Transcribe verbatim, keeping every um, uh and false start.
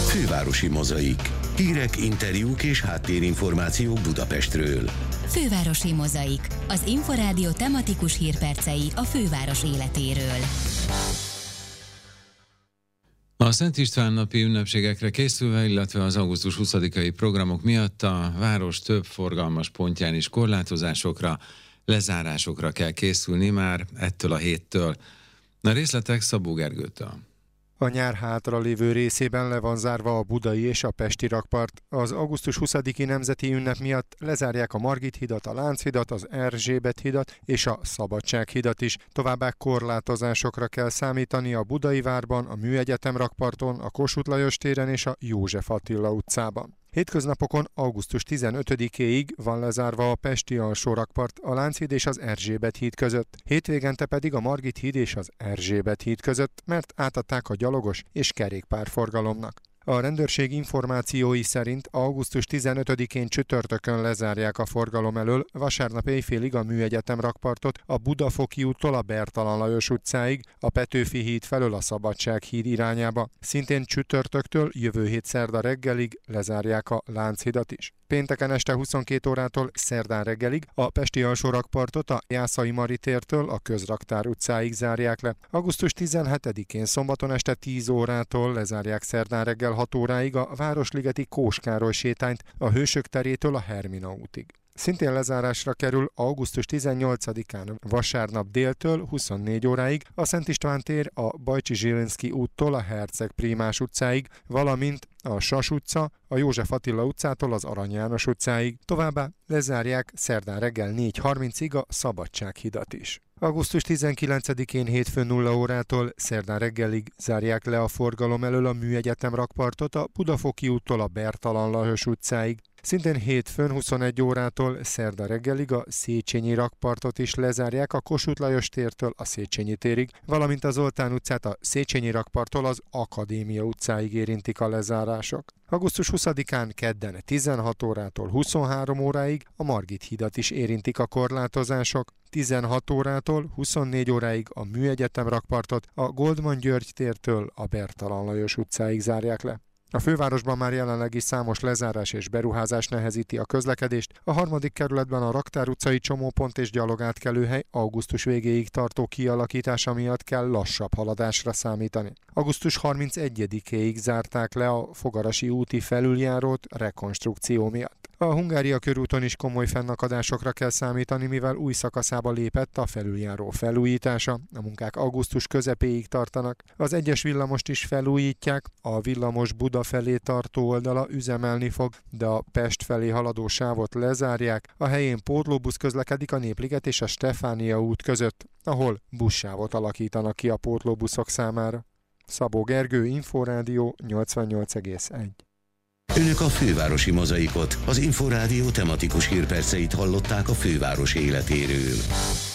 Fővárosi mozaik. Hírek, interjúk és háttérinformációk Budapestről. Fővárosi mozaik. Az Inforádió tematikus hírpercei a főváros életéről. A Szent István napi ünnepségekre készülve, illetve az augusztus huszadikai programok miatt a város több forgalmas pontján is korlátozásokra, lezárásokra kell készülni már ettől a héttől. A részletek Szabó Gergőtől. A nyár hátra lévő részében le van zárva a budai és a pesti rakpart. Az augusztus huszadiki nemzeti ünnep miatt lezárják a Margit hidat, a Lánchidat, az Erzsébet hidat és a Szabadság hidat is. Továbbá korlátozásokra kell számítani a Budai várban, a Műegyetem rakparton, a Kossuth Lajos téren és a József Attila utcában. Hétköznapokon augusztus tizenötödikéig van lezárva a pesti alsó rakpart, a Lánchíd és az Erzsébet híd között. Hétvégente pedig a Margit híd és az Erzsébet híd között, mert átadták a gyalogos és kerékpárforgalomnak. A rendőrség információi szerint augusztus tizenötödikén csütörtökön lezárják a forgalom elől vasárnap éjfélig a Műegyetem rakpartot a Budafoki úttól a Bertalan Lajos utcáig, a Petőfi híd felől a Szabadság híd irányába. Szintén csütörtöktől jövő hét szerda reggelig lezárják a Lánchidat is. Pénteken este huszonkét órától szerdán reggelig a pesti alsó rakpartot a Jászai Mari tértől a Közraktár utcáig zárják le. augusztus tizenhetedikén szombaton este tíz órától lezárják szerdán reggel hat óráig a Városligeti Kós Károly sétányt a Hősök terétől a Hermina útig. Szintén lezárásra kerül augusztus tizennyolcadikán vasárnap déltől huszonnégy óráig a Szent István tér a Bajcsi Zsilinszky úttól a Herceg Prímás utcáig, valamint a Sas utca a József Attila utcától az Arany János utcáig. Továbbá lezárják szerdán reggel négy harmincig a Szabadság hidat is. augusztus tizenkilencedikén hétfőn nulla órától szerdán reggelig zárják le a forgalom elől a Műegyetem rakpartot a Budafoki úttól a Bertalan Lajos utcáig. Szintén hétfőn huszonegy órától szerda reggelig a Széchenyi rakpartot is lezárják a Kossuth Lajos tértől a Széchenyi térig, valamint az Zoltán utcát a Széchenyi rakparttól az Akadémia utcáig érintik a lezárások. augusztus huszadikán kedden tizenhat órától huszonhárom óráig a Margit hidat is érintik a korlátozások. tizenhat órától huszonnégy óráig a Műegyetem rakpartot a Goldman György tértől a Bertalan Lajos utcáig zárják le. A fővárosban már jelenleg is számos lezárás és beruházás nehezíti a közlekedést. A harmadik kerületben a Raktár utcai csomópont és gyalogátkelőhely augusztus végéig tartó kialakítása miatt kell lassabb haladásra számítani. augusztus harmincegyedikéig zárták le a Fogarasi úti felüljárót rekonstrukció miatt. A Hungária körúton is komoly fennakadásokra kell számítani, mivel új szakaszába lépett a felüljáró felújítása. A munkák augusztus közepéig tartanak. Az egyes villamost is felújítják, a villamos Buda felé tartó oldala üzemelni fog, de a Pest felé haladó sávot lezárják. A helyén pótlóbusz közlekedik a Népliget és a Stefánia út között, ahol buszsávot alakítanak ki a pótlóbuszok számára. Szabó Gergő, Inforádió nyolcvannyolc egész egy. Önök a Fővárosi mozaikot, az Inforádió tematikus hírperceit hallották a főváros életéről.